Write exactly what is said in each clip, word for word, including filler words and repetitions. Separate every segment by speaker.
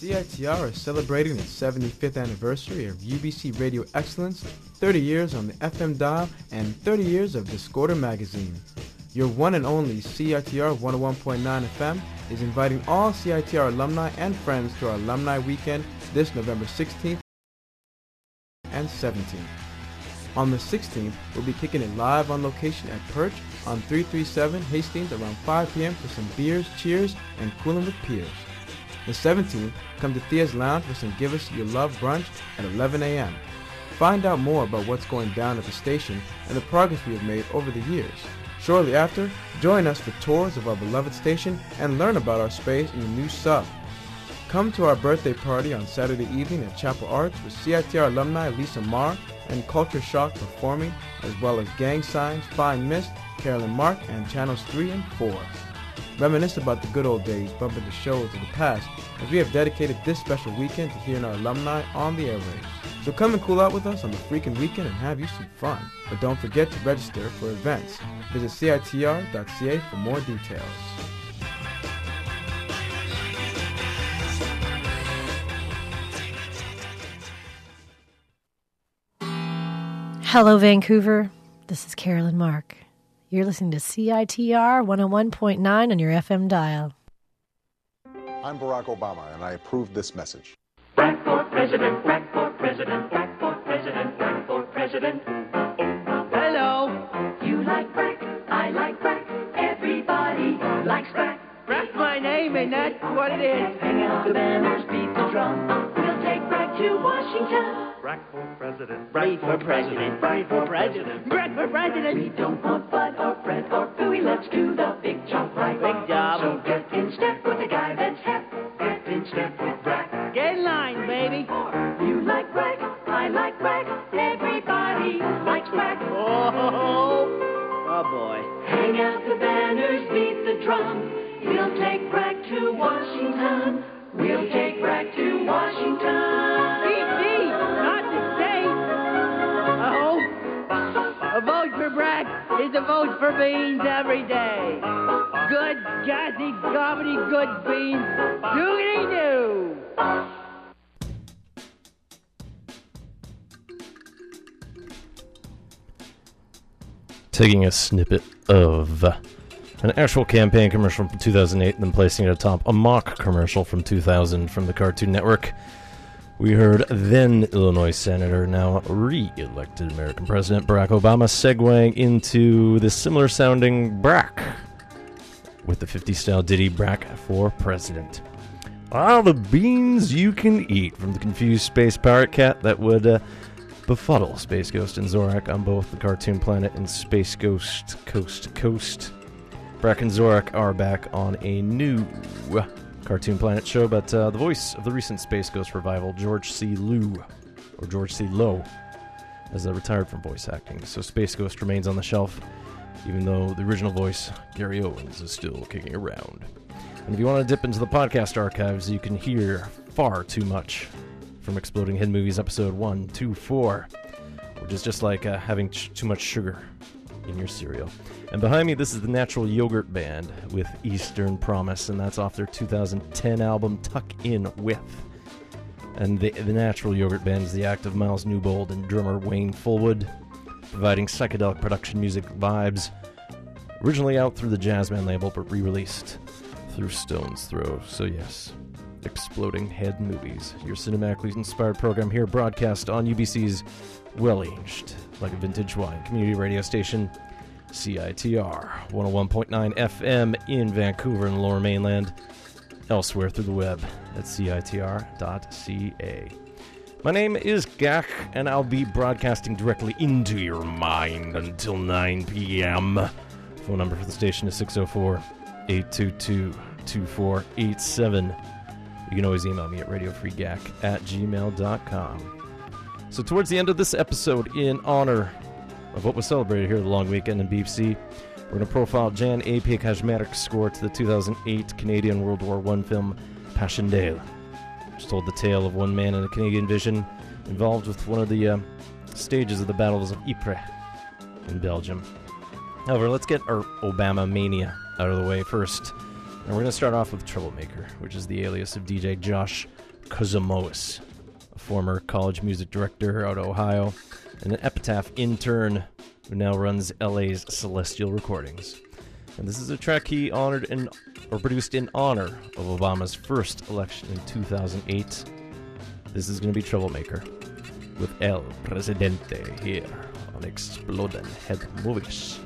Speaker 1: C I T R is celebrating its seventy-fifth anniversary of U B C Radio Excellence, thirty years on the F M dial, and thirty years of Discorder magazine. Your one and only C I T R one oh one point nine F M is inviting all C I T R alumni and friends to our Alumni Weekend this November sixteenth and seventeenth. On the sixteenth, we'll be kicking it live on location at Perch on three thirty-seven Hastings around five p.m. for some beers, cheers, and cooling with peers. The seventeenth, come to Thea's Lounge for some Give Us Your Love brunch at eleven a.m. Find out more about what's going down at the station and the progress we have made over the years. Shortly after, join us for tours of our beloved station and learn about our space in the new sub. Come to our birthday party on Saturday evening at Chapel Arts with C I T R alumni Lisa Marr and Culture Shock performing, as well as Gang Signs, Fine Mist, Carolyn Mark, and Channels three and four. Reminisce about the good old days, bump into shows of the past, as we have dedicated this special weekend to hearing our alumni on the airwaves. So come and cool out with us on the freaking weekend and have you some fun. But don't forget to register for events. Visit C I T R dot C A for more details.
Speaker 2: Hello, Vancouver. This is Carolyn Mark. You're listening to C I T R one oh one point nine on your F M dial.
Speaker 3: I'm Barack Obama, and I approve this message.
Speaker 4: Brack for president, Brack for president, Brack for president, Brack for president.
Speaker 5: Hello.
Speaker 4: You like Brack, I like Brack, everybody likes Brack.
Speaker 5: Brack's my name, and that's what it is.
Speaker 4: Hang out the banners, beat the drum. We'll take Brack to Washington.
Speaker 6: Brack for president,
Speaker 5: Brack for president, Brack for president, Brack for president.
Speaker 4: We don't want Bud or Fred or Phooey, let's do the big job right.
Speaker 5: Big job.
Speaker 4: So get in step with the guy that's hep. Get in step with Brack.
Speaker 5: Get in line, baby.
Speaker 4: You like Brack, I like Brack, everybody likes Brack.
Speaker 5: Oh, oh boy.
Speaker 4: Hang out the banners, beat the drum. We'll take Brack to Washington. We'll take Brack to Washington.
Speaker 5: D C, not the state. Oh, a vote for Brack is a vote for beans every day. Good, gassy, comedy, good beans. Doogity-doo.
Speaker 7: Taking a snippet of an actual campaign commercial from two thousand eight and then placing it atop a mock commercial from two thousand from the Cartoon Network. We heard then Illinois Senator, now re-elected American President Barack Obama, segueing into the similar sounding Brack with the fifties style ditty Brack for President. All the beans you can eat, from the confused space pirate cat that would uh, befuddle Space Ghost and Zorak on both the Cartoon Planet and Space Ghost Coast to Coast. Brack and Zorak are back on a new Cartoon Planet show, but uh, the voice of the recent Space Ghost revival, George C. Lowe, or George C. Lowe, has uh, retired from voice acting, so Space Ghost remains on the shelf, even though the original voice, Gary Owens, is still kicking around. And if you want to dip into the podcast archives, you can hear far too much from Exploding Head Movies episode one two four, which is just like uh, having ch- too much sugar in your cereal. And behind me, this is the Natural Yogurt Band with Eastern Promise, and that's off their two thousand ten album Tuck In With. And the, the Natural Yogurt Band is the act of Miles Newbold and drummer Wayne Fullwood, providing psychedelic production music vibes, originally out through the Jazzman label, but re-released through Stone's Throw. So yes, Exploding Head Movies, your cinematically inspired program here, broadcast on U B C's well-aged, like a vintage wine, community radio station, C I T R one oh one point nine F M in Vancouver and the Lower Mainland, elsewhere through the web at C I T R dot C A. My name is Gak, and I'll be broadcasting directly into your mind until nine p.m. Phone number for the station is six oh four, eight two two, two four eight seven. You can always email me at radiofreegak at gmail dot com. So towards the end of this episode, in honor of what was celebrated here at the Long Weekend in B F C, we're going to profile Jan A. P. Kazmarek's score to the two thousand eight Canadian World War One film Passchendaele, which told the tale of one man in a Canadian vision involved with one of the uh, stages of the battles of Ypres in Belgium. However, let's get our Obama mania out of the way first. And we're going to start off with Troublemaker, which is the alias of D J Josh Cosimois, a former college music director out of Ohio, and an Epitaph intern who now runs L A's Celestial Recordings. And this is a track he honored in, or produced in honor of Obama's first election in two thousand eight. This is going to be Troublemaker with El Presidente here on Exploding Head Movies.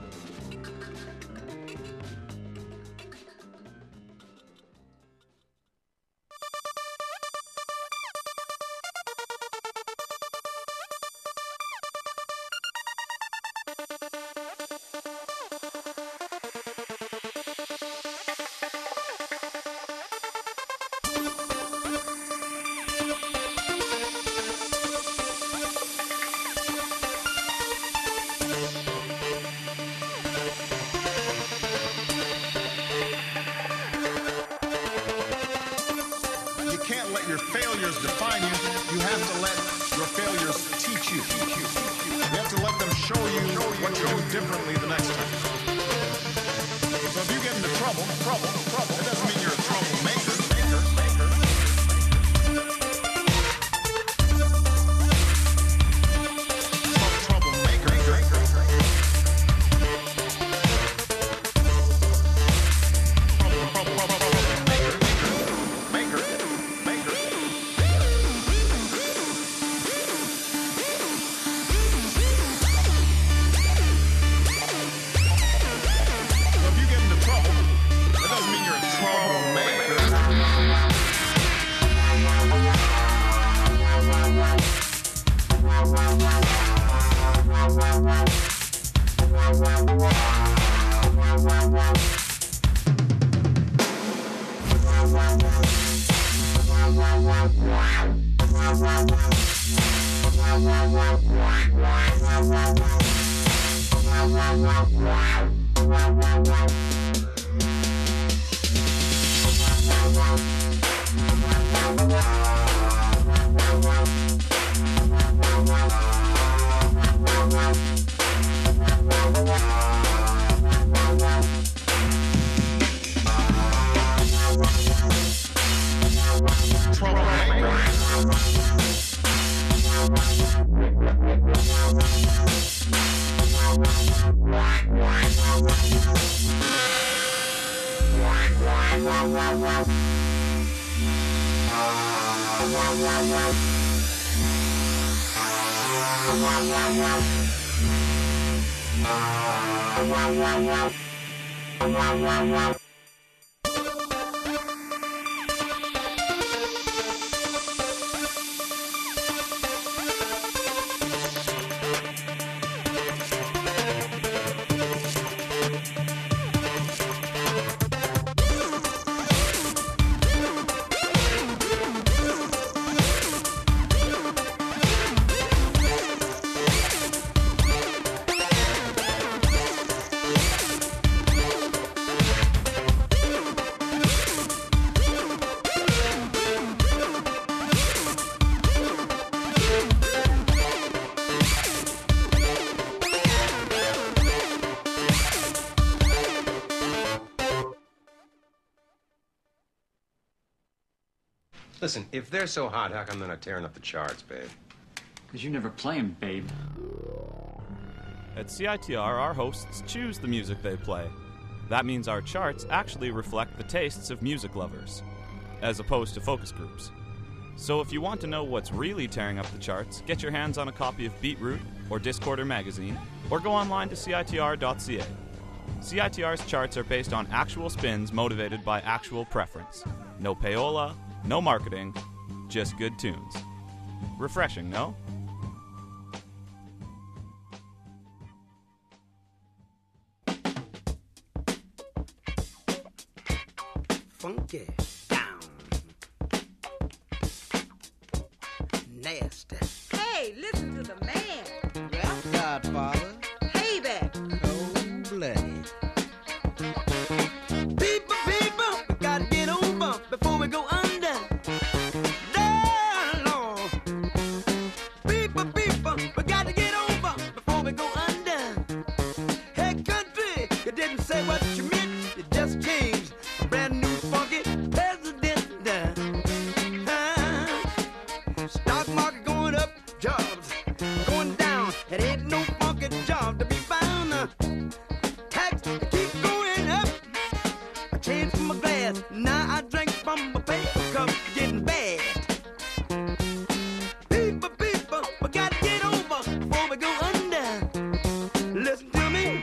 Speaker 6: Listen, if they're so hot, how come they're not tearing up the charts, babe?
Speaker 8: Because you never play 'em, babe.
Speaker 9: At C I T R, our hosts choose the music they play. That means our charts actually reflect the tastes of music lovers, as opposed to focus groups. So if you want to know what's really tearing up the charts, get your hands on a copy of Beatroot or Discorder magazine, or go online to C I T R dot C A. C I T R's charts are based on actual spins motivated by actual preference. No payola, no marketing, just good tunes. Refreshing, no?
Speaker 10: Funky down. Nasty.
Speaker 11: Hey, listen to the man.
Speaker 10: Well, Godfather.
Speaker 11: Hey there.
Speaker 10: Cold-blooded. People, people, we gotta get over before we go under. Down, Lord. People, people, we gotta get over before we go under. Hey, country, you didn't say what you meant. You just changed a brand new tough, getting bad. People, people, we gotta get over before we go under. Listen to me.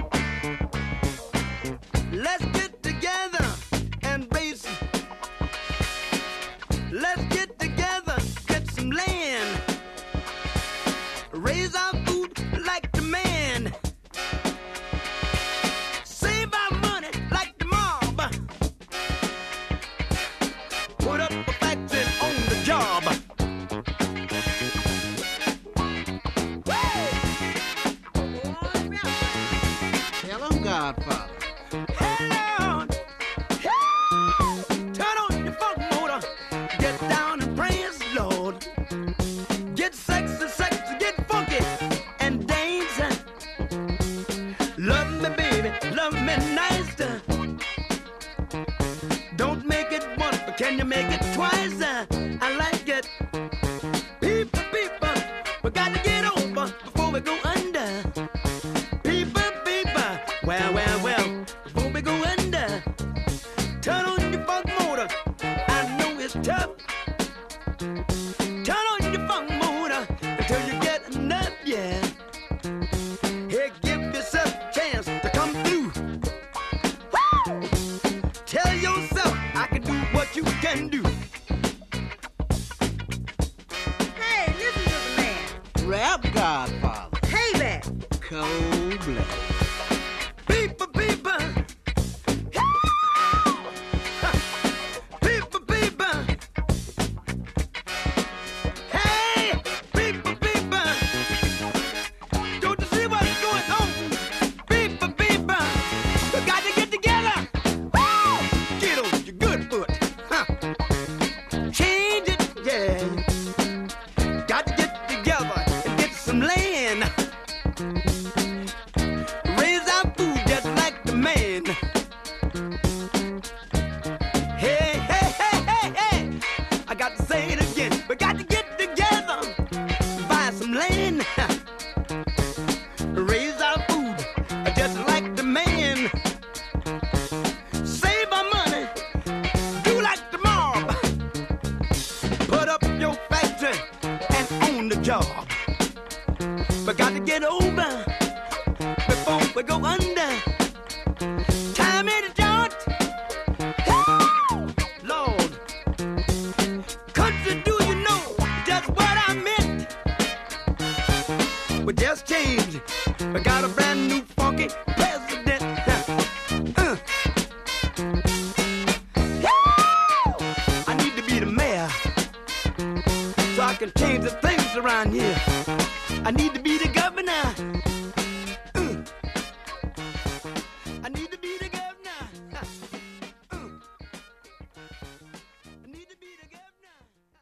Speaker 10: Let's get together and raise. Let's get together, get some land. Raise our food like the man. Save our money like the mob. Put up a factory on the job.
Speaker 12: Tell 'em, Godfather.
Speaker 10: Hello. Turn on your funk motor. Get down and praise the Lord. Get sexy, sexy, get funky and dance. Love me, baby, love me nice. Don't make it once, but can you make it twice? I like it. People, people, we got to get over before we go under. People, people, well, well, well, before we go under. Turn on your funk motor. I know it's tough. Turn on your funk motor until you get enough, yeah. Hey, give yourself a chance to come through. Woo! Tell yourself I can do what you can do.
Speaker 11: Hey, listen to the man.
Speaker 12: Rap Godfather.
Speaker 11: Payback.
Speaker 12: Cold blood.
Speaker 10: People, people. People, people. Hey, people, people. Don't you see what's going on? People, people. We got to get together. Woo! Get on your good foot. Huh. Change it, yeah. Got to get together and get some land. Raise our food just like the man. Hey, hey, hey, hey, hey. I got to say it again. We got to get together, buy some land. Raise our food just like the man. Save our money, do like the mob. Put up your factory and own the job. We got to get over before we go under. Time in the joint. Lord, country, do you know just what I meant? We just changed. We got a brand new funky president. Uh. I need to be the mayor so I can change the things around here. I need to be the governor. Uh. I need to be the governor. Uh. I need to be the governor.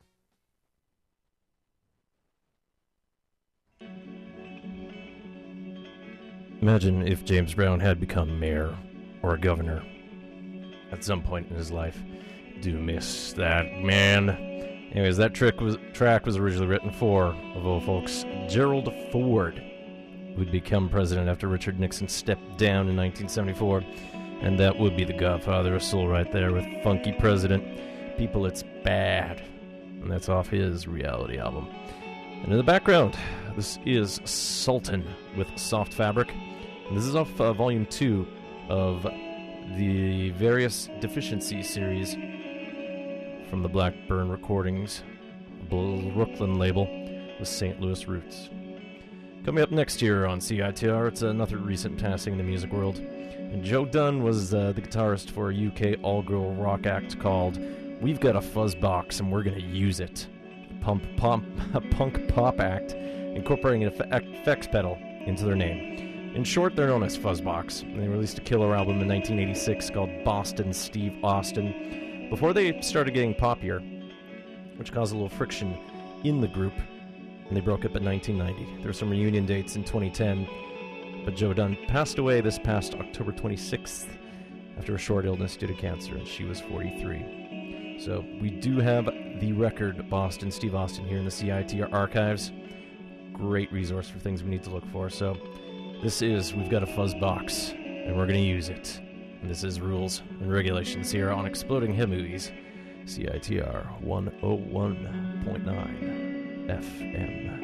Speaker 7: Imagine if James Brown had become mayor or governor at some point in his life. Do miss that, man. Anyways, that trick was, track was originally written for, of all folks, Gerald Ford, who would become president after Richard Nixon stepped down in nineteen seventy-four. And that would be the godfather of soul right there with Funky President. People, It's Bad. And that's off his reality album. And in the background, this is Sultan with Soft Fabric. And this is off uh, Volume two of the Various Deficiency series from the Blackburn Recordings Brooklyn label with Saint Louis roots. Coming up next year on C I T R, it's another recent passing in the music world. And Joe Dunn was uh, the guitarist for a U K all-girl rock act called We've Got a Fuzzbox and We're Gonna Use It. A pump, pump, a punk pop act incorporating an effects pedal into their name. In short, they're known as Fuzzbox. And they released a killer album in nineteen eighty-six called Boston Steve Austin before they started getting poppier, which caused a little friction in the group, and they broke up in nineteen ninety. There were some reunion dates in twenty ten, but Joe Dunn passed away this past October twenty-sixth after a short illness due to cancer, and she was forty-three. So we do have the record Boston Steve Austin here in the C I T R archives. Great resource for things we need to look for. So this is We've Got a Fuzz Box, and we're going to use it. And this is Rules and Regulations here on Exploding Hit Movies C I T R one oh one point nine F M.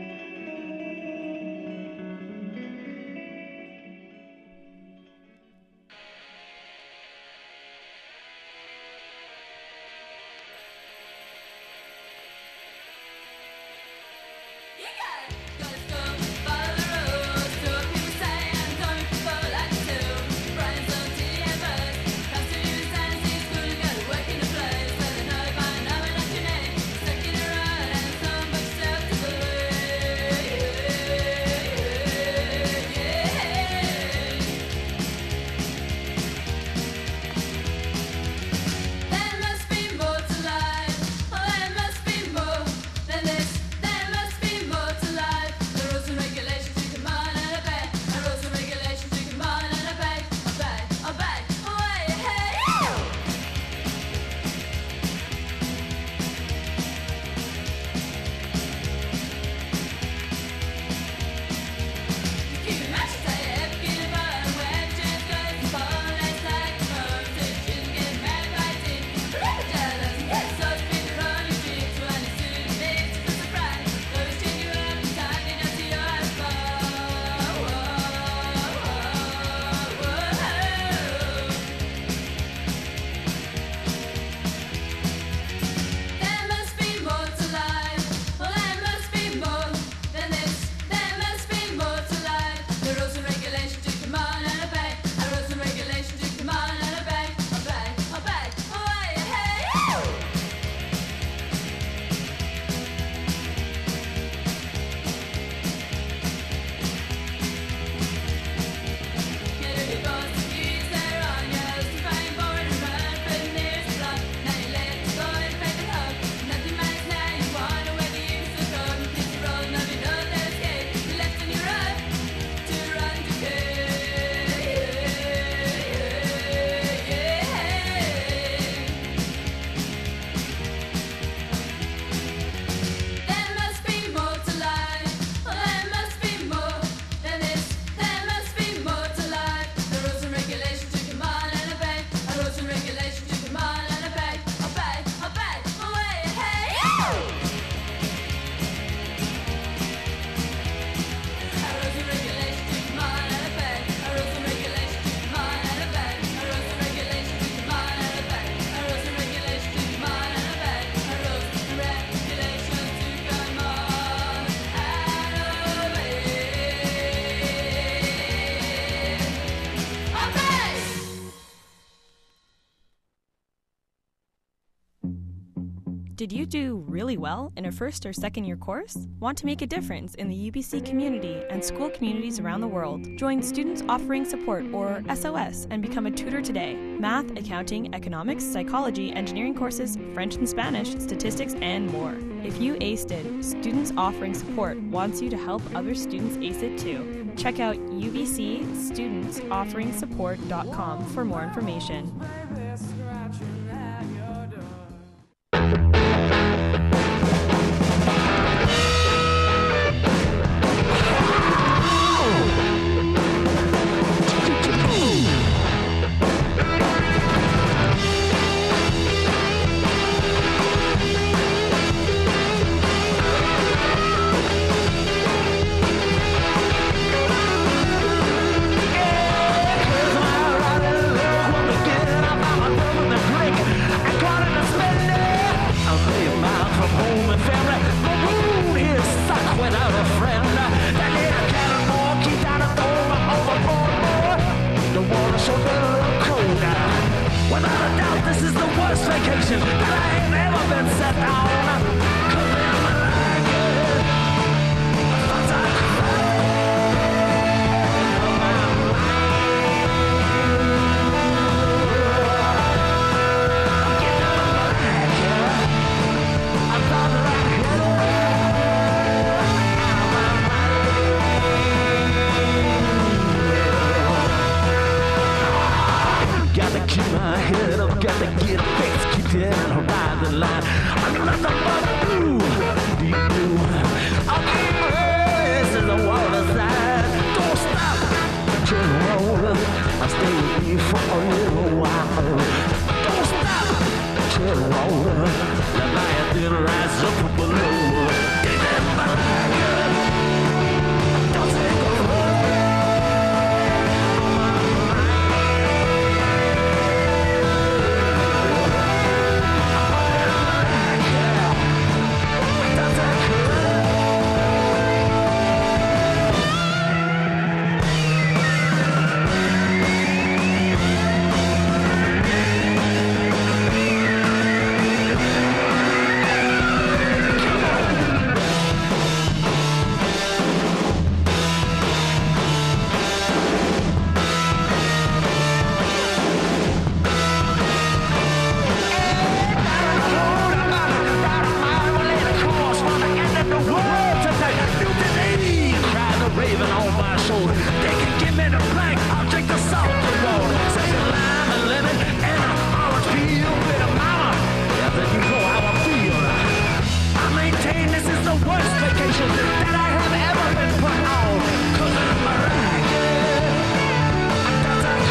Speaker 13: Did you do really well in a first or second year course? Want to make a difference in the U B C community and school communities around the world? Join Students Offering Support, or S O S, and become a tutor today. Math, accounting, economics, psychology, engineering courses, French and Spanish, statistics, and more. If you aced it, Students Offering Support wants you to help other students ace it too. Check out U B C students offering support dot com for more information.
Speaker 10: Stay with me for a little while. Don't stop till all will rise up from below. Give them back. Don't take raven on my shoulder. They can give me the plank, I'll drink the salt and water. Say a lime, a lemon, and an orange peel. Little mama, yeah, then you know how I feel. I maintain this is the worst vacation that I have ever been put on. Cause I'm a ragged. That's a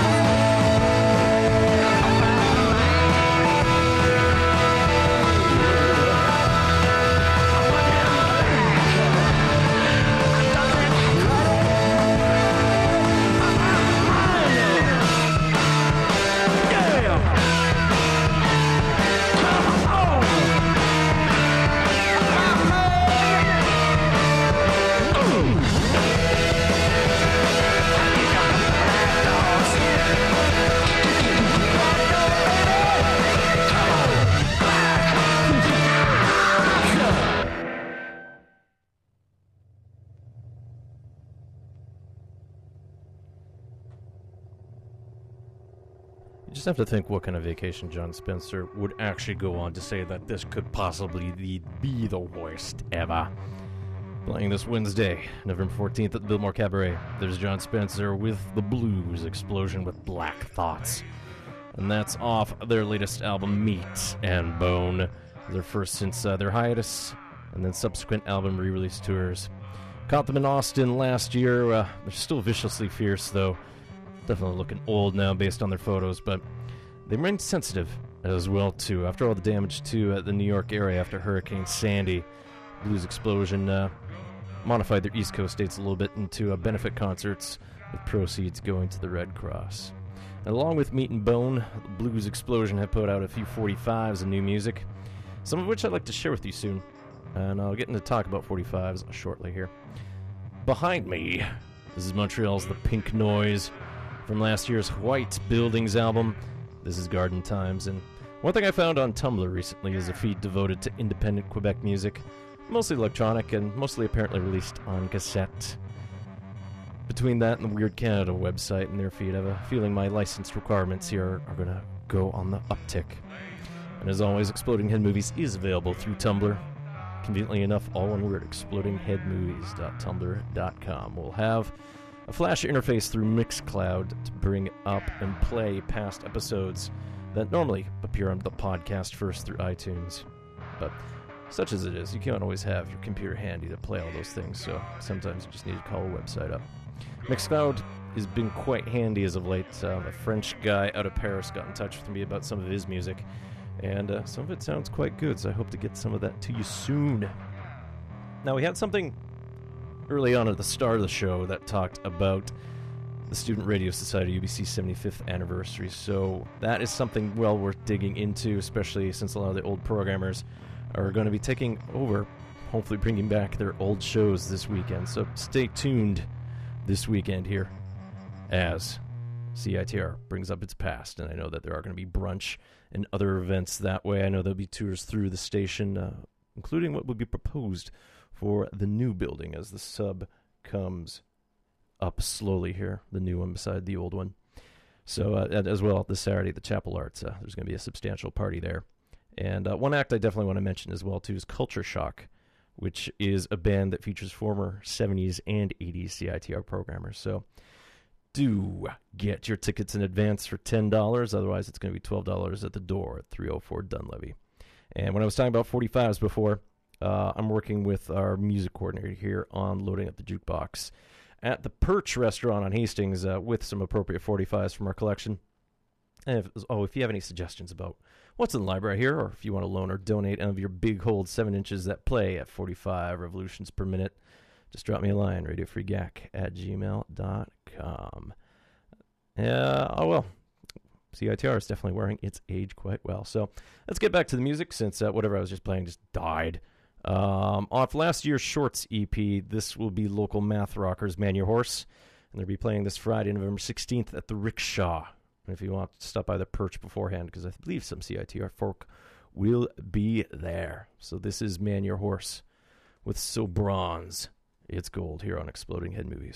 Speaker 7: You just have to think what kind of vacation John Spencer would actually go on to say that this could possibly be the worst ever. Playing this Wednesday, November fourteenth at the Biltmore Cabaret, there's John Spencer with The Blues Explosion with Black Thoughts. And that's off their latest album, Meat and Bone, their first since uh, their hiatus, and then subsequent album re-release tours. Caught them in Austin last year. Uh, they're still viciously fierce, though. Definitely looking old now based on their photos, but they remain sensitive as well, too. After all the damage to uh, the New York area after Hurricane Sandy, Blues Explosion uh, modified their East Coast dates a little bit into uh, benefit concerts with proceeds going to the Red Cross. And along with Meat and Bone, Blues Explosion have put out a few forty-fives of new music, some of which I'd like to share with you soon. And I'll get into talk about forty-fives shortly here. Behind me, this is Montreal's The Pink Noise from last year's White Buildings album. This is Garden Times, and one thing I found on Tumblr recently is a feed devoted to independent Quebec music, mostly electronic and mostly apparently released on cassette. Between that and the Weird Canada website and their feed, I have a feeling my license requirements here are, are going to go on the uptick. And as always, Exploding Head Movies is available through Tumblr. Conveniently enough, all one word, exploding head movies dot tumblr dot com. We'll have a Flash interface through Mixcloud to bring up and play past episodes that normally appear on the podcast first through iTunes. But such as it is, you can't always have your computer handy to play all those things, so sometimes you just need to call a website up. Mixcloud has been quite handy as of late. Um, a French guy out of Paris got in touch with me about some of his music, and uh, some of it sounds quite good, so I hope to get some of that to you soon. Now, we had something early on at the start of the show that talked about the Student Radio Society U B C seventy-fifth anniversary, so that is something well worth digging into, especially since a lot of the old programmers are going to be taking over, hopefully bringing back their old shows this weekend. So stay tuned this weekend here as C I T R brings up its past, and I know that there are going to be brunch and other events that way. I know there'll be tours through the station, uh, including what will be proposed for the new building as the sub comes up slowly here, the new one beside the old one. So uh, as well, this Saturday at the Chapel Arts, uh, there's going to be a substantial party there. And uh, one act I definitely want to mention as well, too, is Culture Shock, which is a band that features former seventies and eighties C I T R programmers. So do get your tickets in advance for ten dollars. Otherwise, it's going to be twelve dollars at the door at three oh four Dunlevy. And when I was talking about forty-fives before, uh, I'm working with our music coordinator here on loading up the jukebox at the Perch restaurant on Hastings uh, with some appropriate forty-fives from our collection. And if, oh, if you have any suggestions about What's in the library here, or if you want to loan or donate any of your big hold seven inches that play at forty-five revolutions per minute, just drop me a line, radio free gack at gmail dot com. Yeah, oh well, C I T R is definitely wearing its age quite well. So let's get back to the music, since uh, whatever I was just playing just died. Um, off last year's Shorts E P, this will be local math rockers Man Your Horse, and they'll be playing this Friday, November sixteenth at the Rickshaw. And if you want to stop by the Perch beforehand, because I believe some C I T R folk will be there. So this is Man Your Horse with So Bronze It's Gold here on Exploding Head Movies.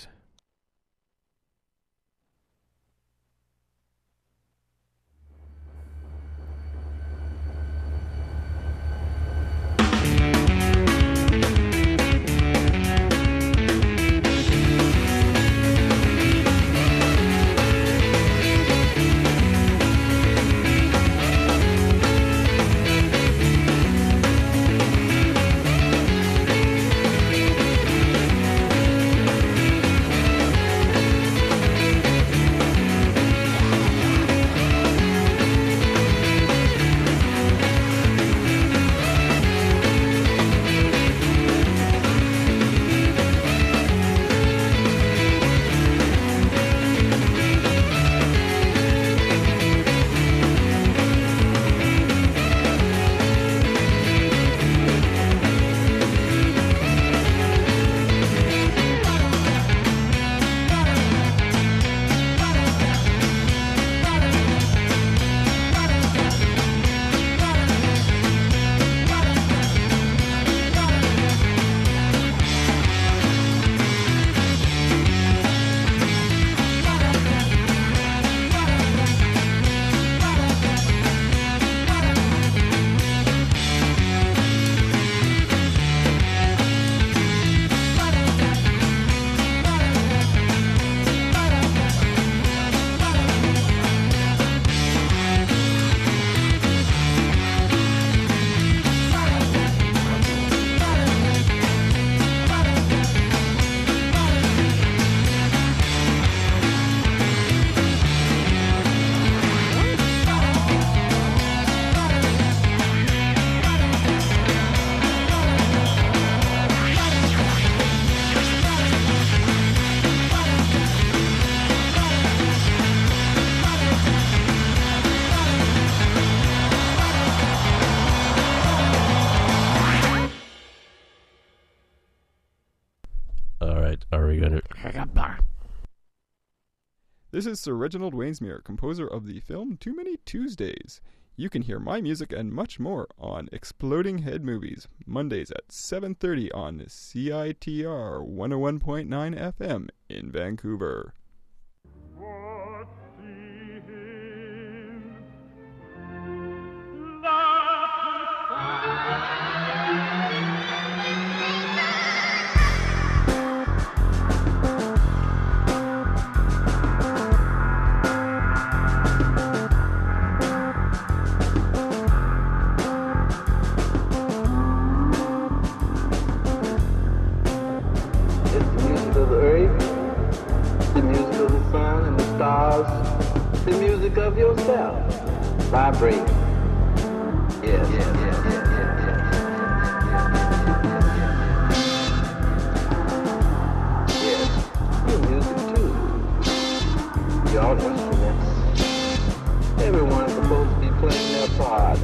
Speaker 14: This is Sir Reginald Wainsmere, composer of the film Too Many Tuesdays. You can hear my music and much more on Exploding Head Movies, Mondays at seven thirty on C I T R one oh one point nine F M in Vancouver.
Speaker 15: The music of yourself. Vibrate. Yes, yes, yes, yes, yes, yes. Yes, your music too. Your instruments. Everyone's supposed to be playing their part.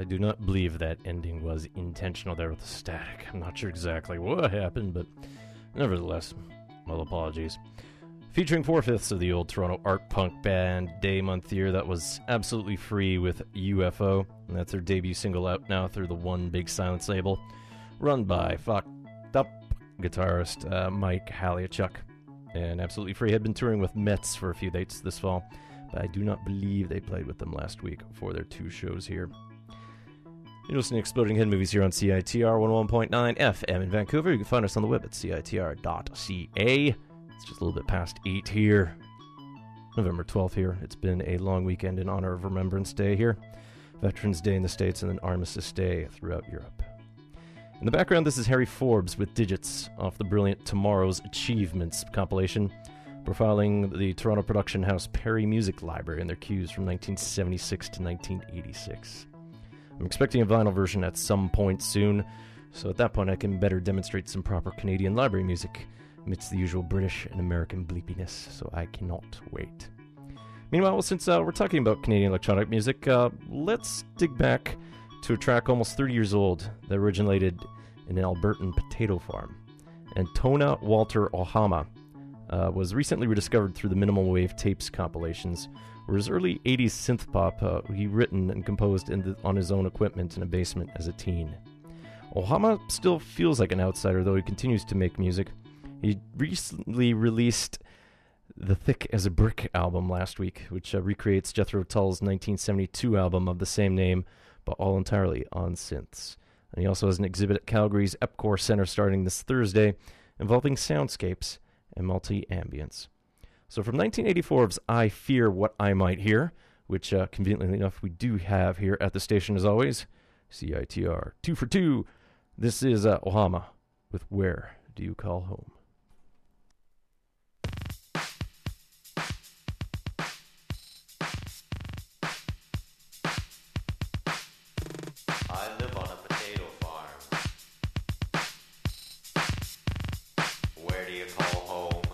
Speaker 7: I do not believe that ending was intentional there with the static. I'm not sure exactly what happened, but nevertheless, well, apologies. Featuring four-fifths of the old Toronto art punk band Day Month Year that was absolutely free with U F O, and that's their debut single out now through the One Big Silence label, run by fucked up guitarist uh, Mike Haliachuk. And Absolutely Free had been touring with Mets for a few dates this fall, but I do not believe they played with them last week for their two shows here. You're listening to Exploding Head Movies here on C I T R one oh one point nine F M in Vancouver. You can find us on the web at C I T R dot C A. It's just a little bit past eight here. November twelfth here. It's been a long weekend in honor of Remembrance Day here, Veterans Day in the States, and then Armistice Day throughout Europe. In the background, this is Harry Forbes with Digits off the brilliant Tomorrow's Achievements compilation, profiling the Toronto production house Perry Music Library and their cues from nineteen seventy-six to nineteen eighty-six. I'm expecting a vinyl version at some point soon, so at that point I can better demonstrate some proper Canadian library music amidst the usual British and American bleepiness, so I cannot wait. Meanwhile, since uh, we're talking about Canadian electronic music, uh, let's dig back to a track almost thirty years old that originated in an Albertan potato farm. And Tona Walter Ohama uh, was recently rediscovered through the Minimal Wave Tapes compilations, where his early eighties synth pop uh, he written and composed in the, on his own equipment in a basement as a teen. Ohama still feels like an outsider, though he continues to make music. He recently released the Thick as a Brick album last week, which uh, recreates Jethro Tull's nineteen seventy-two album of the same name, but all entirely on synths. And he also has an exhibit at Calgary's Epcor Centre starting this Thursday, involving soundscapes and multi-ambience. So from nineteen eighty-four's I Fear What I Might Hear, which uh, conveniently enough we do have here at the station as always, C I T R two for two, this is uh, Ohama with Where Do You Call Home?
Speaker 16: I live on a potato farm. Where do you call home?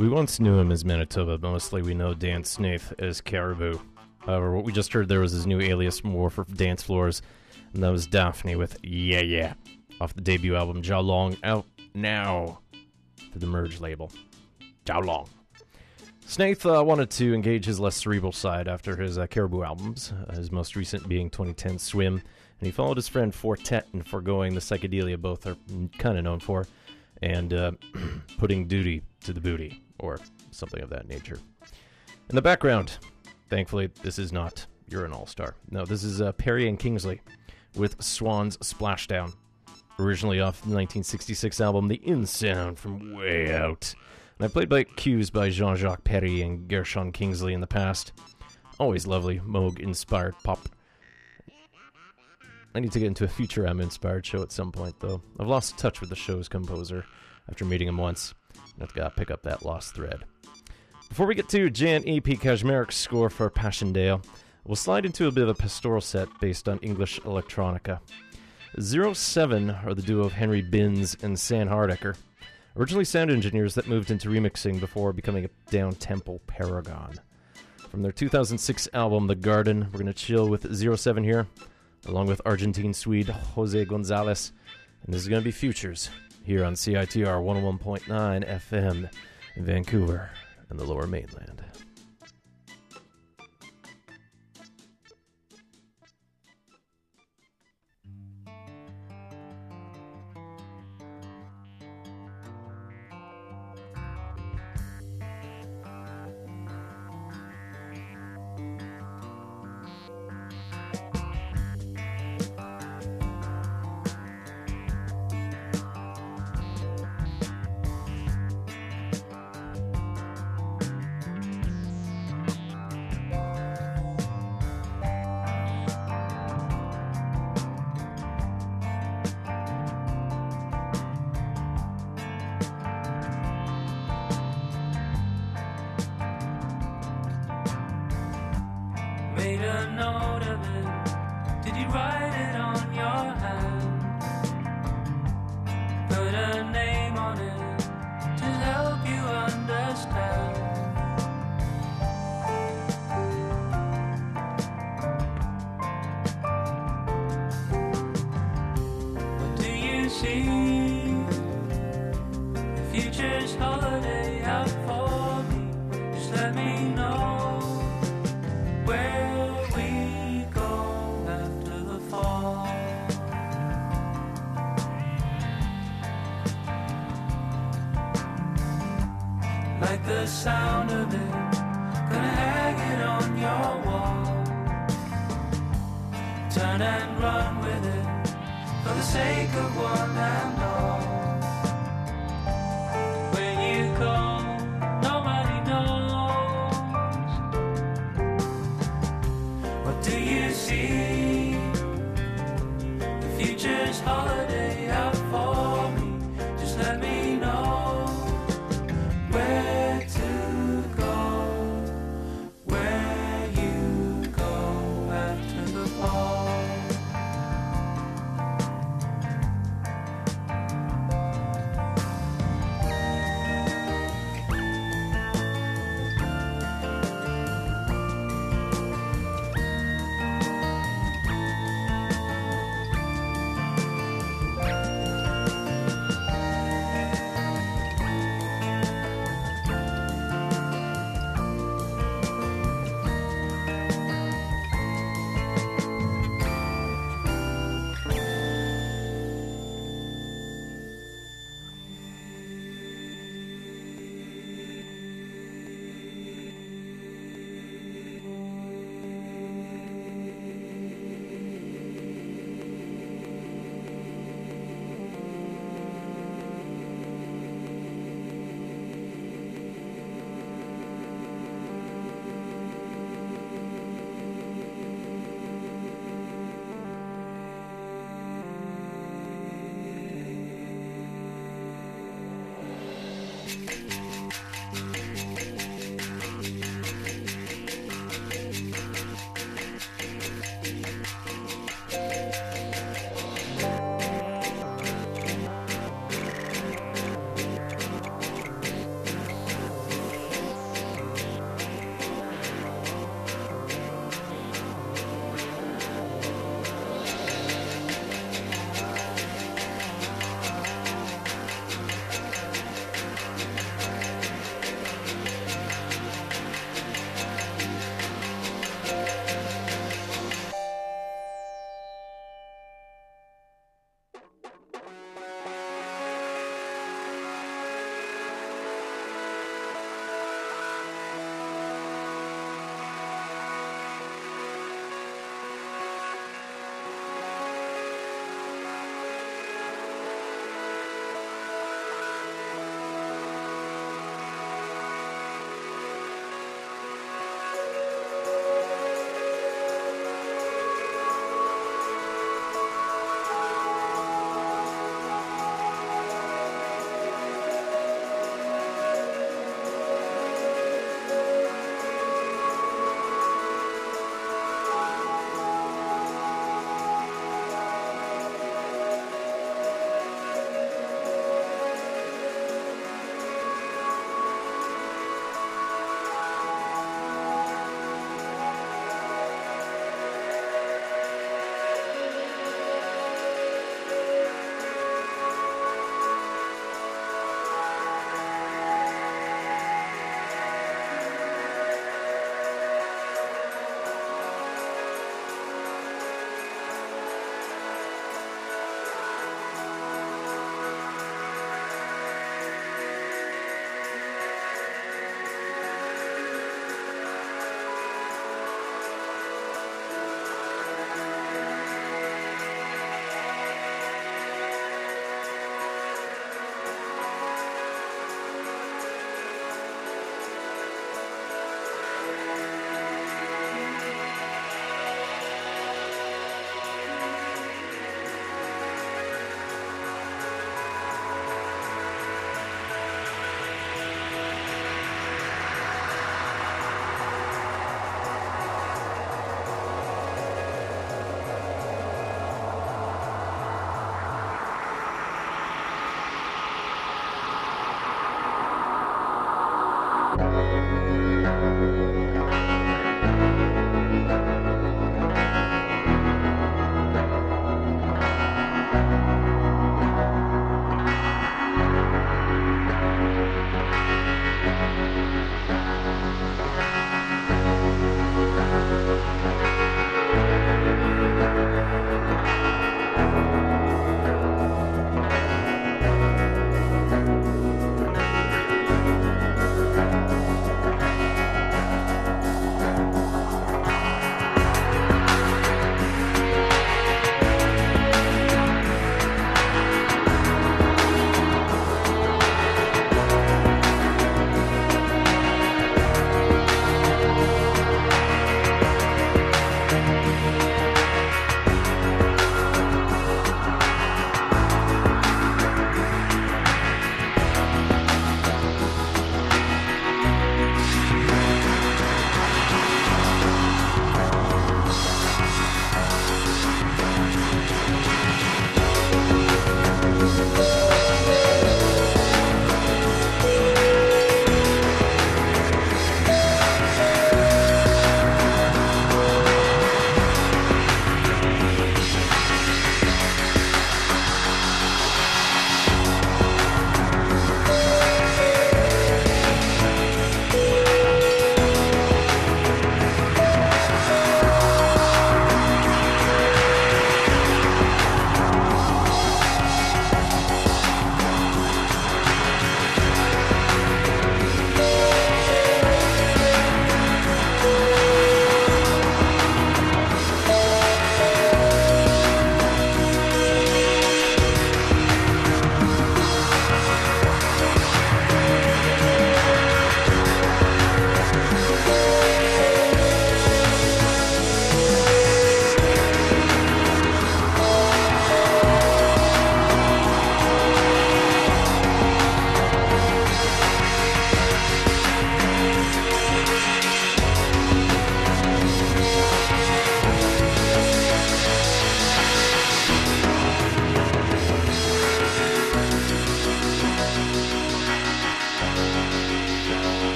Speaker 7: We once knew him as Manitoba, but mostly we know Dan Snaith as Caribou. However, what we just heard there was his new alias more for dance floors, and that was Daphne with Yeah Yeah, off the debut album Jiao Long, out now through the Merge label. Jiao Long. Snaith uh, wanted to engage his less cerebral side after his uh, Caribou albums, uh, his most recent being twenty ten Swim, and he followed his friend Fortet in foregoing the psychedelia both are kind of known for, and uh, putting duty to the booty, or something of that nature. In the background, thankfully, this is not You're an All-Star. No, this is uh, Perry and Kingsley with Swan's Splashdown, originally off the nineteen sixty-six album The In Sound from Way Out. And I played by cues by Jean-Jacques Perry and Gershon Kingsley in the past. Always lovely, Moog-inspired pop. I need to get into a Futurama-inspired show at some point, though. I've lost touch with the show's composer after meeting him once. I've got to pick up that lost thread. Before we get to Jan E P Kazmarek's score for Passchendaele, we'll slide into a bit of a pastoral set based on English electronica. Zero seven are the duo of Henry Binns and San Hardecker, originally sound engineers that moved into remixing before becoming a down-tempo paragon. From their two thousand six album The Garden, we're going to chill with Zero seven here, along with Argentine Swede Jose Gonzalez, and this is going to be Futures here on C I T R one oh one point nine F M in Vancouver and the Lower Mainland.
Speaker 17: Made a note of it. Did you write it on your hand? Put a name on it to help you understand. What do you see? The future's holiday out for me. Just let me know where we go after the fall. Like the sound of it, gonna hang it on your wall. Turn and run with it for the sake of one and all. Where you go, nobody knows. What do you see? The future's holiday out for me. Just let me know where to go, where you go after the fall.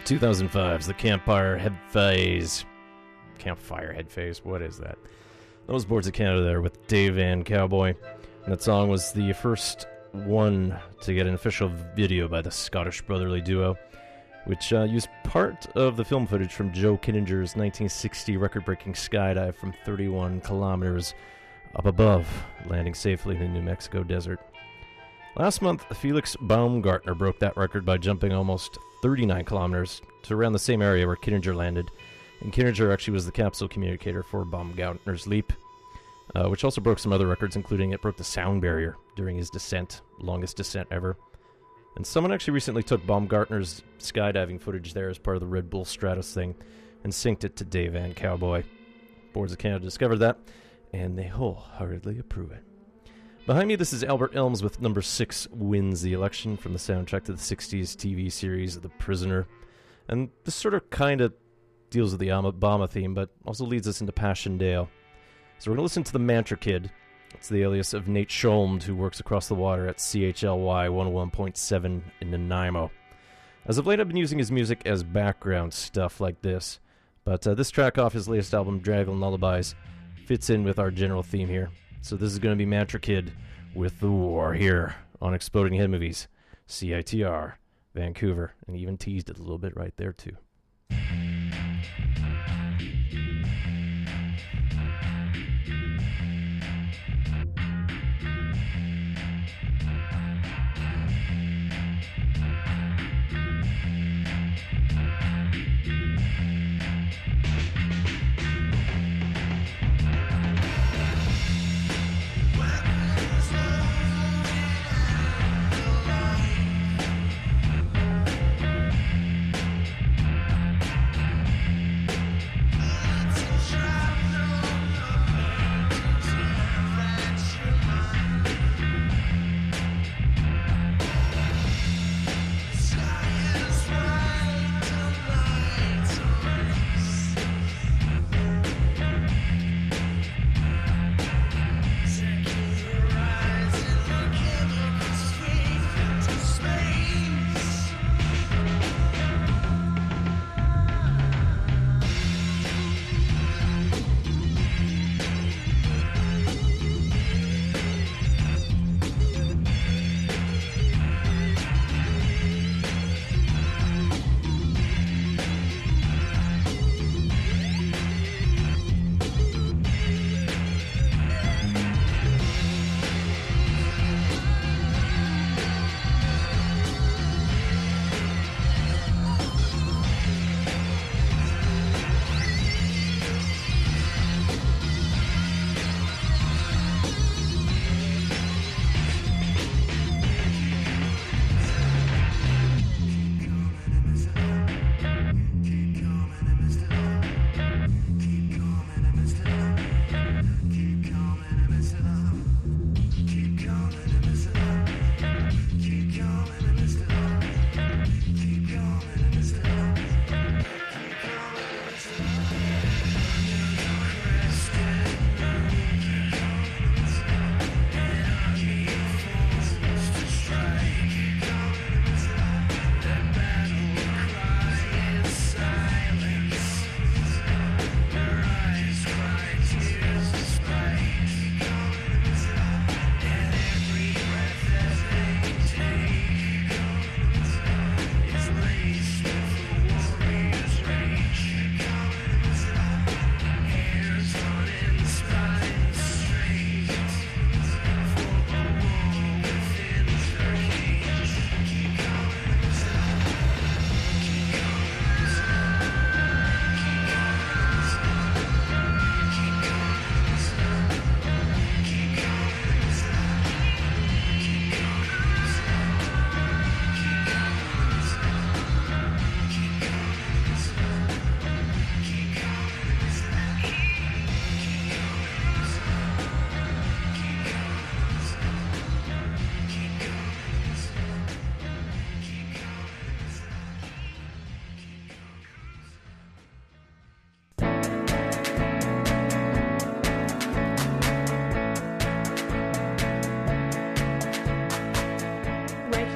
Speaker 7: two thousand five's The Campfire Head Phase. Campfire Head Phase, what is that? Those Boards of Canada there with Dave Van Cowboy. And that song was the first one to get an official video by the Scottish brotherly duo, which uh, used part of the film footage from Joe Kinninger's nineteen sixty record-breaking skydive from thirty-one kilometers up above, landing safely in the New Mexico desert. Last month, Felix Baumgartner broke that record by jumping almost thirty-nine kilometers to around the same area where Kinninger landed. And Kinninger actually was the capsule communicator for Baumgartner's leap, uh, which also broke some other records, including it broke the sound barrier during his descent, longest descent ever. And someone actually recently took Baumgartner's skydiving footage there as part of the Red Bull Stratos thing and synced it to Dave Van Cowboy. Boards of Canada discovered that, and they wholeheartedly approve it. Behind me, this is Albert Elms with number six Wins the Election from the soundtrack to the sixties T V series The Prisoner. And this sort of kind of deals with the Obama theme, but also leads us into Passchendaele. So we're going to listen to the Mantra Kid. It's the alias of Nate Scholm, who works across the water at C H L Y one oh one point seven in Nanaimo. As of late, I've been using his music as background stuff like this, but uh, this track off his latest album, Draggle Lullabies, fits in with our general theme here. So this is going to be Mantra Kid with The War here on Exploding Head Movies, C I T R, Vancouver, and even teased it a little bit right there, too.
Speaker 10: Weapons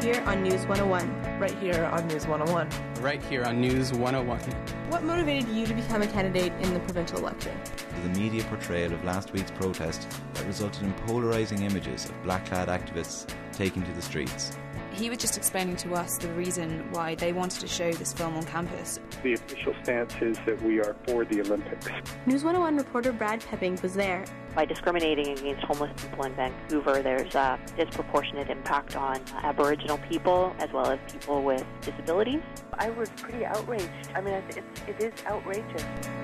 Speaker 18: here on News one oh one.
Speaker 19: Right here on News one oh one.
Speaker 20: Right here on News one oh one.
Speaker 18: What motivated you to become a candidate in the provincial election?
Speaker 21: The media portrayal of last week's protest that resulted in polarising images of black-clad activists taking to the streets.
Speaker 22: He was just explaining to us the reason why they wanted to show this film on campus.
Speaker 23: The official stance is that we are for the Olympics.
Speaker 18: News one oh one reporter Brad Pepping was there.
Speaker 24: By discriminating against homeless people in Vancouver, there's a disproportionate impact on Aboriginal people as well as people with disabilities.
Speaker 25: I was pretty outraged. I mean, it's, it is outrageous.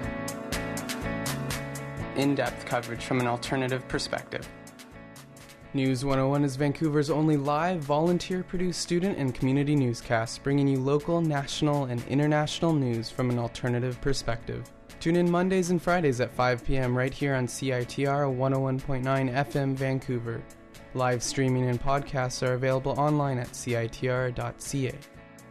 Speaker 20: In-depth coverage from an alternative perspective. News one oh one is Vancouver's only live, volunteer-produced student and community newscast, bringing you local, national, and international news from an alternative perspective. Tune in Mondays and Fridays at five p.m. right here on C I T R one oh one point nine F M Vancouver. Live streaming and podcasts are available online at C I T R dot C A.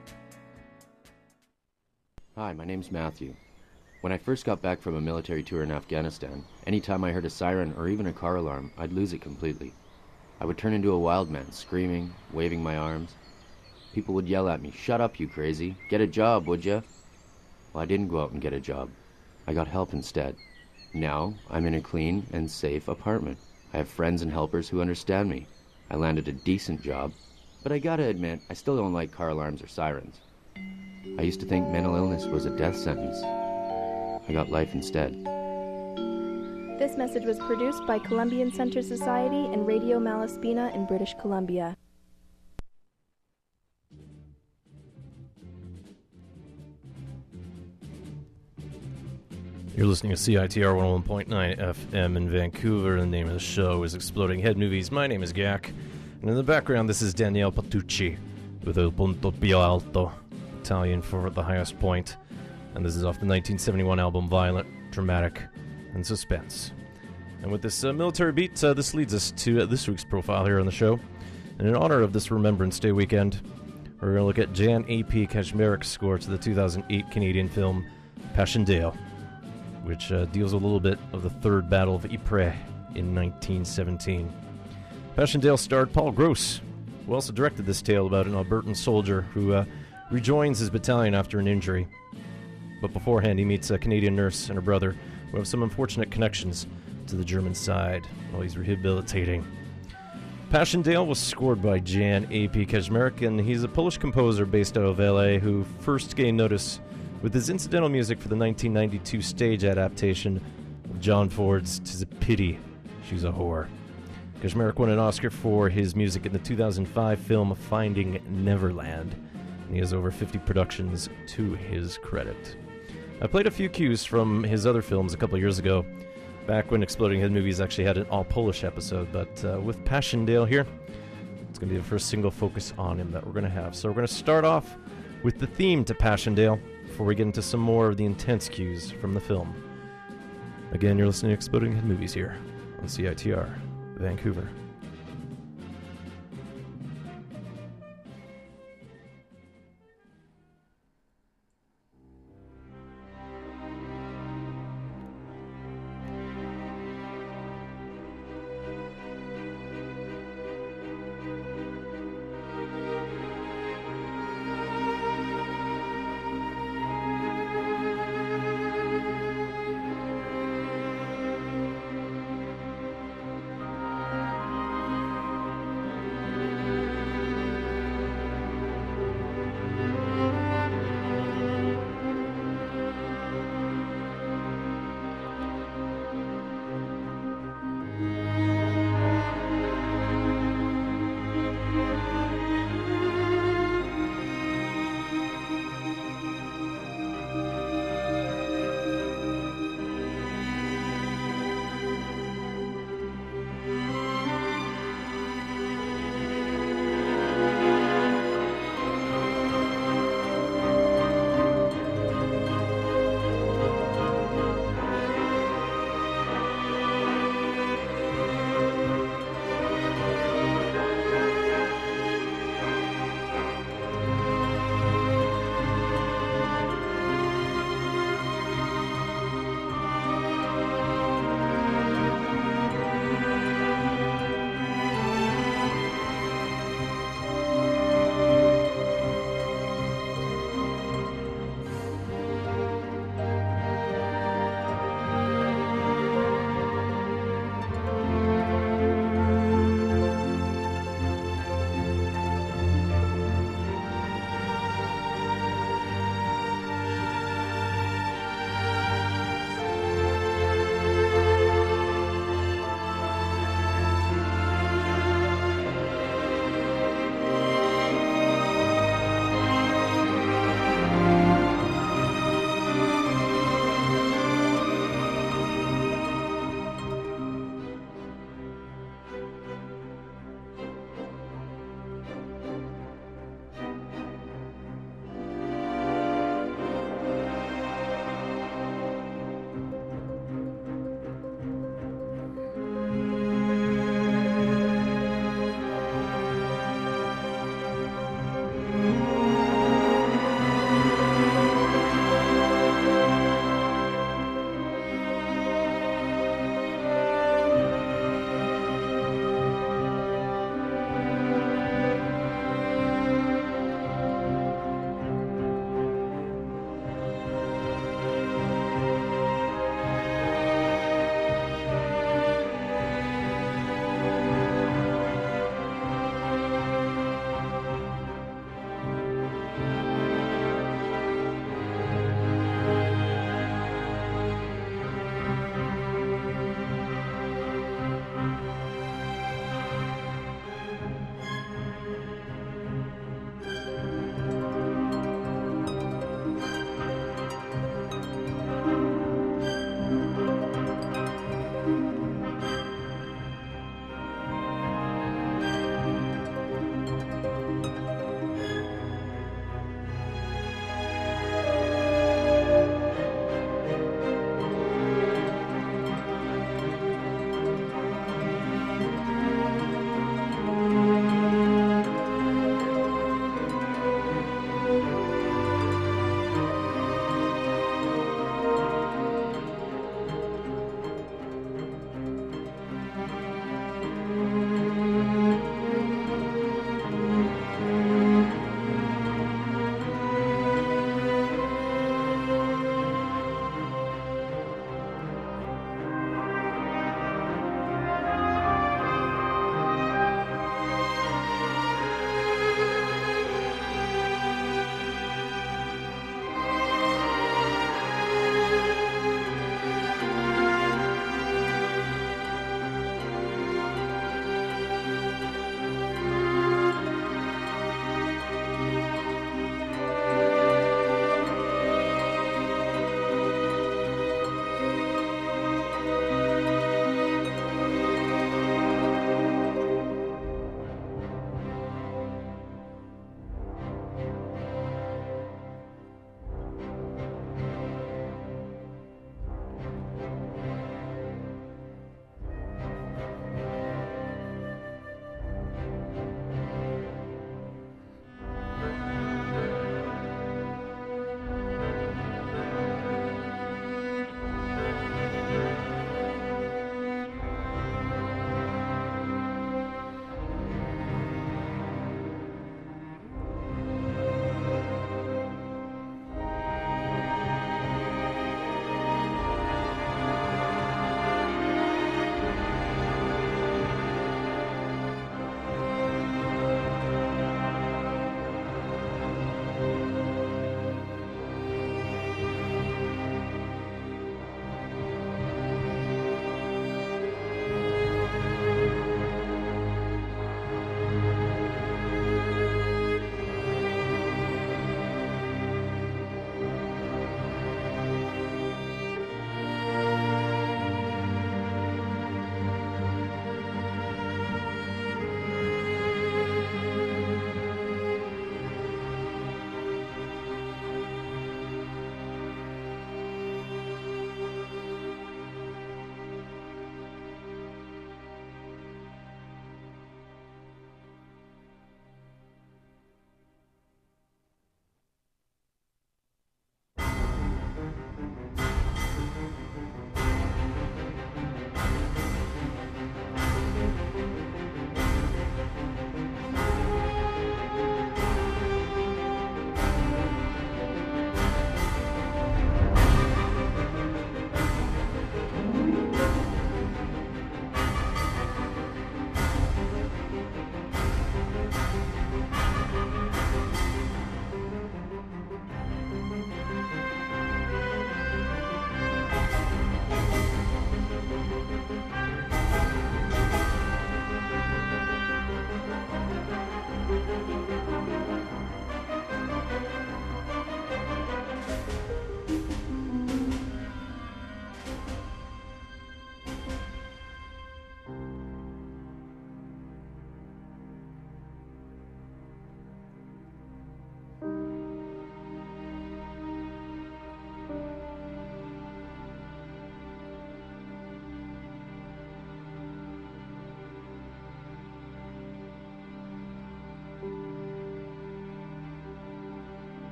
Speaker 26: Hi, my name's Matthew. When I first got back from a military tour in Afghanistan, anytime I heard a siren or even a car alarm, I'd lose it completely. I would turn into a wild man, screaming, waving my arms. People would yell at me, "Shut up, you crazy. Get a job, would ya?" Well, I didn't go out and get a job. I got help instead. Now, I'm in a clean and safe apartment. I have friends and helpers who understand me. I landed a decent job, but I gotta admit, I still don't like car alarms or sirens. I used to think mental illness was a death sentence. I got life instead.
Speaker 27: This message was produced by Columbian Centre Society and Radio Malaspina in British Columbia.
Speaker 7: You're listening to C I T R one oh one point nine F M in Vancouver. The name of the show is Exploding Head Movies. My name is Gak. And in the background, this is Daniele Patucci with Il Punto Più Alto, Italian for The Highest Point. And this is off the nineteen seventy-one album Violent, Dramatic, and Suspense. And with this uh, military beat, uh, this leads us to uh, this week's profile here on the show. And in honor of this Remembrance Day weekend, we're going to look at Jan A P Kaczmarek's score to the two thousand eight Canadian film Passchendaele, which uh, deals a little bit of the Third Battle of Ypres in nineteen seventeen. Passchendaele starred Paul Gross, who also directed this tale about an Albertan soldier who uh, rejoins his battalion after an injury. But beforehand, he meets a Canadian nurse and her brother who have some unfortunate connections to the German side while he's rehabilitating. Passchendaele was scored by Jan A P Kaczmarek, and he's a Polish composer based out of L A who first gained notice with his incidental music for the nineteen ninety-two stage adaptation of John Ford's "'Tis a Pity She's a Whore." Kaczmarek won an Oscar for his music in the two thousand five film Finding Neverland, and he has over fifty productions to his credit. I played a few cues from his other films a couple years ago, back when Exploding Head Movies actually had an all-Polish episode, but uh, with Passchendaele here, it's going to be the first single focus on him that we're going to have. So we're going to start off with the theme to Passchendaele before we get into some more of the intense cues from the film. Again, you're listening to Exploding Head Movies here on C I T R, Vancouver.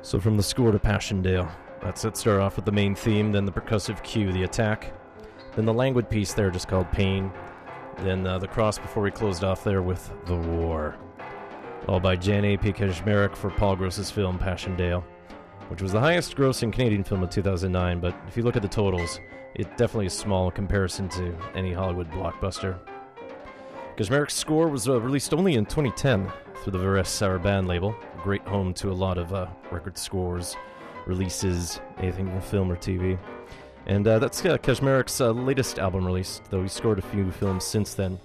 Speaker 7: So from the score to Passchendaele. That's it. Start off with the main theme, then the percussive cue, the attack. Then the languid piece there, just called Pain. Then uh, the cross before we closed off there with The War. All by Jan A P. Kaczmarek for Paul Gross's film Passchendaele, which was the highest grossing Canadian film of two thousand nine, but if you look at the totals, it definitely is small in comparison to any Hollywood blockbuster. Kaczmarek's score was uh, released only in twenty ten through the Varese Sarabande label, a great home to a lot of uh, record scores, releases, anything from film or T V. And uh, that's uh, Kaczmarek's uh, latest album release, though he scored a few films since then,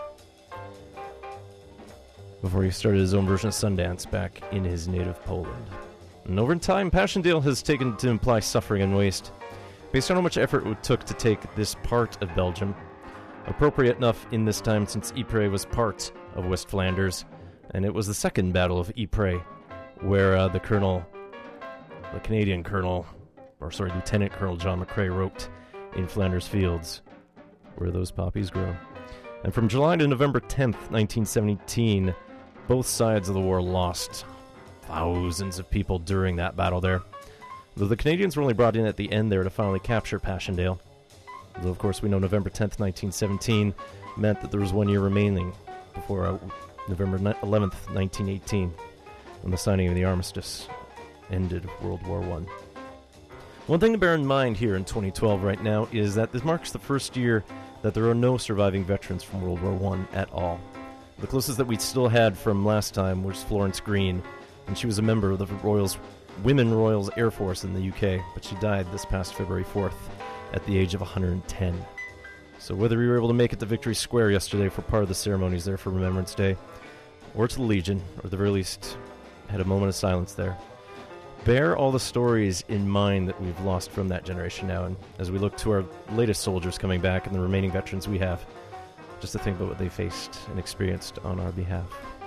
Speaker 7: before he started his own version of Sundance back in his native Poland. And over in time, Passchendaele has taken to imply suffering and waste, based on how much effort it took to take this part of Belgium. Appropriate enough in this time since Ypres was part of West Flanders, and it was the second Battle of Ypres, where uh, the Colonel, the Canadian Colonel, or sorry, Lieutenant Colonel John McCrae wrote, "In Flanders Fields, where those poppies grow." And from July to November tenth, nineteen seventeen, both sides of the war lost thousands of people during that battle there. Though the Canadians were only brought in at the end there to finally capture Passchendaele. Though, of course, we know November tenth, nineteen seventeen meant that there was one year remaining before uh, November eleventh, nineteen eighteen, when the signing of the armistice ended World War One. One thing to bear in mind here in twenty twelve right now is that this marks the first year that there are no surviving veterans from World War One at all. The closest that we still had from last time was Florence Green, and she was a member of the Royals, Women Royals Air Force in the U K, but she died this past February fourth at the age of one hundred ten. So whether you were able to make it to Victory Square yesterday for part of the ceremonies there for Remembrance Day, or to the Legion, or at the very least had a moment of silence there, bear all the stories in mind that we've lost from that generation now, and as we look to our latest soldiers coming back and the remaining veterans we have, just to think about what they faced and experienced on our behalf.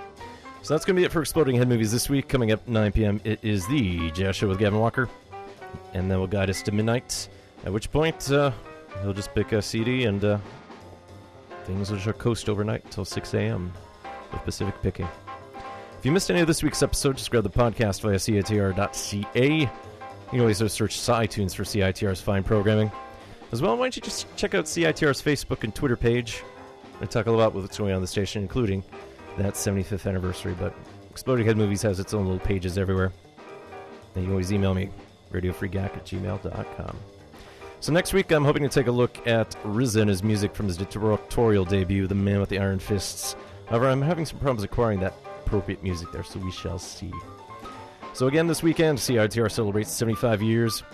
Speaker 7: So that's going to be it for Exploding Head Movies this week. Coming up at nine p.m., it is the Jazz Show with Gavin Walker, and that will guide us to midnight, at which point uh, he'll just pick a C D, and uh, things will just coast overnight until six a.m. with Pacific picking. If you missed any of this week's episode, just grab the podcast via C I T R dot C A. You can always search iTunes for C I T R's fine programming. As well, why don't you just check out C I T R's Facebook and Twitter page. I talk a lot about what's going on in the station, including that seventy-fifth anniversary, but Exploding Head Movies has its own little pages everywhere. And you can always email me, radio free gack at gmail dot com. So next week, I'm hoping to take a look at R Z A and his music from his directorial debut, The Man with the Iron Fists. However, I'm having some problems acquiring that appropriate music there, so we shall see. So again, this weekend, C I T R celebrates seventy-five years,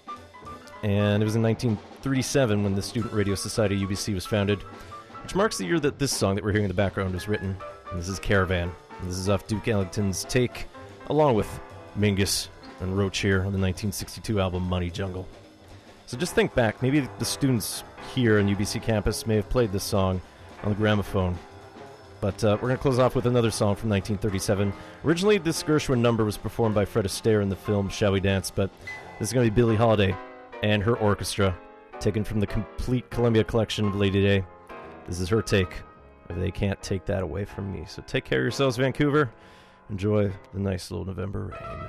Speaker 7: and it was in nineteen thirty-seven when the Student Radio Society U B C was founded, which marks the year that this song that we're hearing in the background was written. And this is Caravan. And this is off Duke Ellington's take, along with Mingus and Roach here on the nineteen sixty-two album Money Jungle. So just think back, maybe the students here on U B C campus may have played this song on the gramophone. But uh, we're going to close off with another song from nineteen thirty-seven. Originally, this Gershwin number was performed by Fred Astaire in the film Shall We Dance, but this is going to be Billie Holiday and her orchestra, taken from the complete Columbia collection of Lady Day. This is her take. They can't take that away from me. So take care of yourselves, Vancouver. Enjoy the nice little November rain.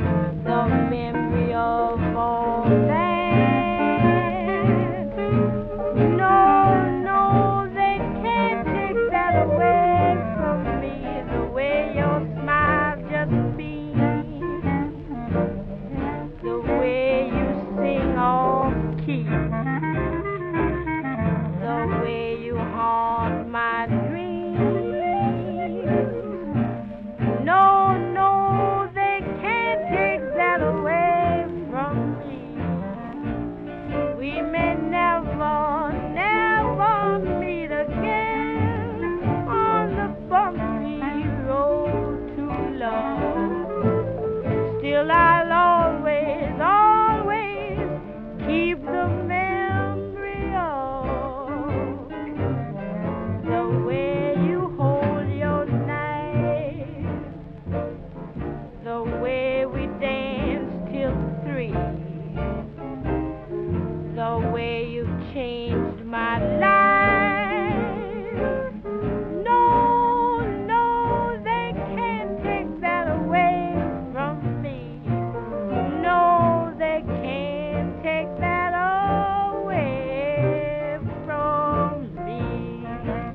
Speaker 1: Memory of all that
Speaker 11: the way you've changed my life. No, no, they can't take that away from me. No, they can't take that away from me.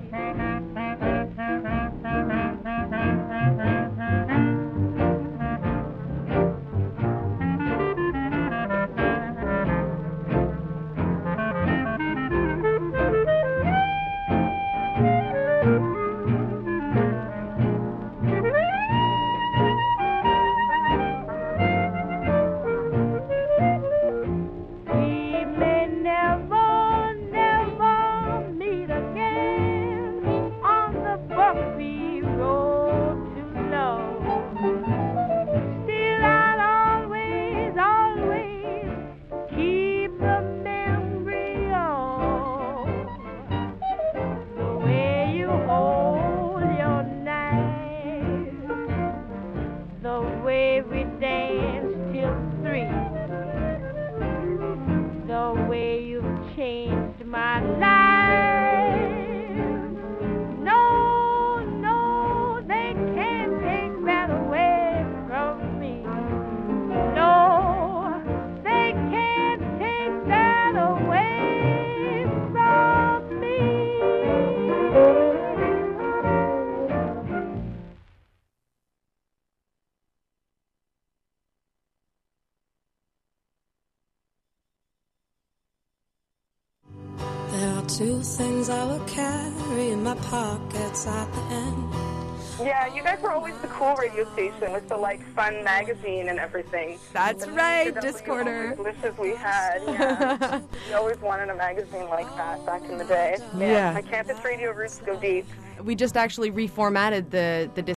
Speaker 11: We may never, never meet again on the bumpy road to love. Still, I'll always, always keep the memory of the way you hold your knife, the way we danced till three. The way you've changed my life. No, no, they can't take that away from me. No, they can't take that away from me.
Speaker 1: There are two things I will carry in my pockets at the end.
Speaker 25: Yeah, you guys were always the cool radio station with the like fun magazine and everything.
Speaker 18: That's
Speaker 25: And
Speaker 18: right,
Speaker 25: that was
Speaker 18: Discorder.
Speaker 25: the only wishes we had. Yeah. We always wanted a magazine like that back in the day. Man,
Speaker 18: Yeah.
Speaker 25: my campus radio roots go deep.
Speaker 18: We just actually reformatted the the